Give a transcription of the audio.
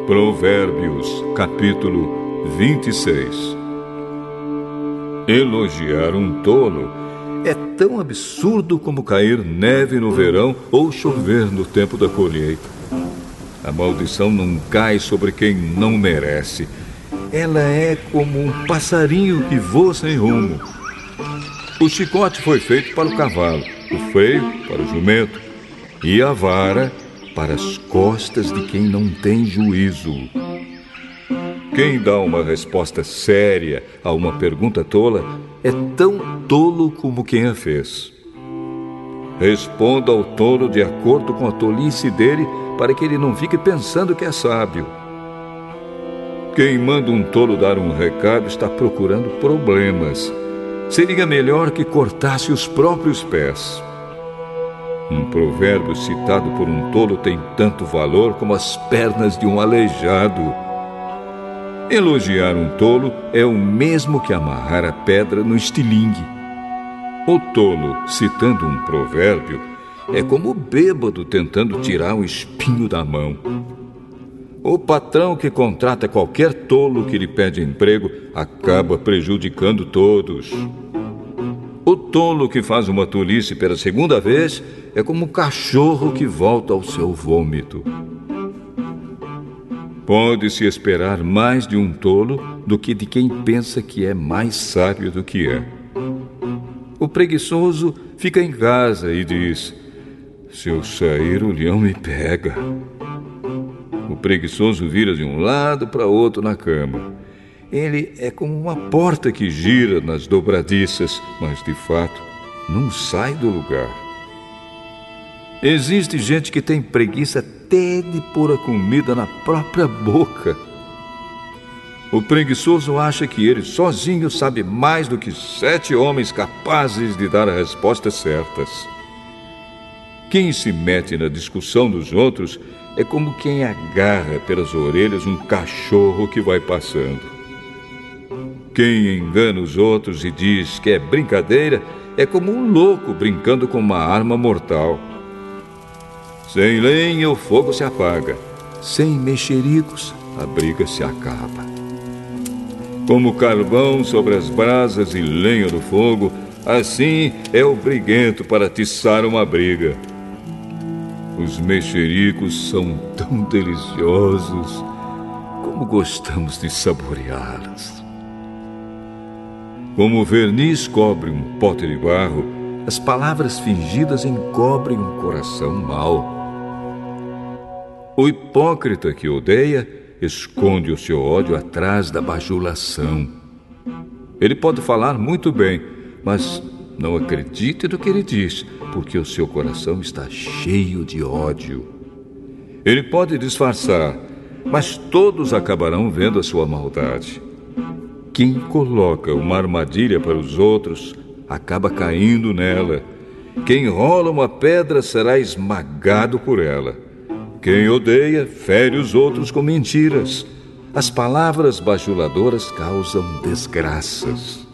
Provérbios, capítulo 26. Elogiar um tolo é tão absurdo como cair neve no verão ou chover no tempo da colheita. A maldição não cai sobre quem não merece. Ela é como um passarinho que voa sem rumo. O chicote foi feito para o cavalo, o freio para o jumento e a vara para as costas de quem não tem juízo. Quem dá uma resposta séria a uma pergunta tola é tão tolo como quem a fez. Responda ao tolo de acordo com a tolice dele, para que ele não fique pensando que é sábio. Quem manda um tolo dar um recado está procurando problemas. Seria melhor que cortasse os próprios pés. Um provérbio citado por um tolo tem tanto valor como as pernas de um aleijado. Elogiar um tolo é o mesmo que amarrar a pedra no estilingue. O tolo, citando um provérbio, é como o bêbado tentando tirar o espinho da mão. O patrão que contrata qualquer tolo que lhe pede emprego acaba prejudicando todos. O tolo que faz uma tolice pela segunda vez é como um cachorro que volta ao seu vômito. Pode-se esperar mais de um tolo do que de quem pensa que é mais sábio do que é. O preguiçoso fica em casa e diz: se eu sair, o leão me pega. O preguiçoso vira de um lado para outro na cama. Ele é como uma porta que gira nas dobradiças, mas de fato não sai do lugar. Existe gente que tem preguiça até de pôr a comida na própria boca. O preguiçoso acha que ele sozinho sabe mais do que 7 homens capazes de dar as respostas certas. Quem se mete na discussão dos outros é como quem agarra pelas orelhas um cachorro que vai passando. Quem engana os outros e diz que é brincadeira é como um louco brincando com uma arma mortal. Sem lenha o fogo se apaga, sem mexericos a briga se acaba. Como carvão sobre as brasas e lenha no fogo, assim é o briguento para atiçar uma briga. Os mexericos são tão deliciosos, como gostamos de saboreá-los. Como o verniz cobre um pote de barro, as palavras fingidas encobrem um coração mau. O hipócrita que odeia esconde o seu ódio atrás da bajulação. Ele pode falar muito bem, mas não acredite no que ele diz, porque o seu coração está cheio de ódio. Ele pode disfarçar, mas todos acabarão vendo a sua maldade. Quem coloca uma armadilha para os outros acaba caindo nela. Quem rola uma pedra será esmagado por ela. Quem odeia fere os outros com mentiras. As palavras bajuladoras causam desgraças.